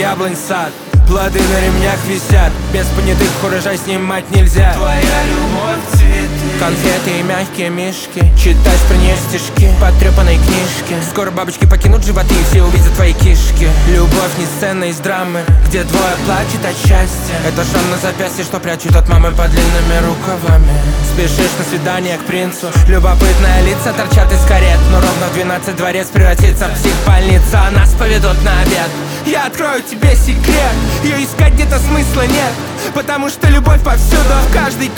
яблонь сад. Плоды на ремнях висят, без понятых урожай снимать нельзя. Твоя любовь цветы, конфеты и мягкие мишки. Читать про нее стишки потрепанной книжки. Скоро бабочки покинут животы и все увидят твои кишки. Любовь не сцена из драмы, где двое плачут от счастья. Это шрам на запястье, что прячут от мамы под длинными рукавами. Спешишь на свидание к принцу, любопытные лица торчат из карет. Но ровно в 12 дворец превратится в психбольницу, а нас поведут на обед. Я открою тебе секрет, ее искать где-то смысла нет, потому что любовь повсюду, в каждой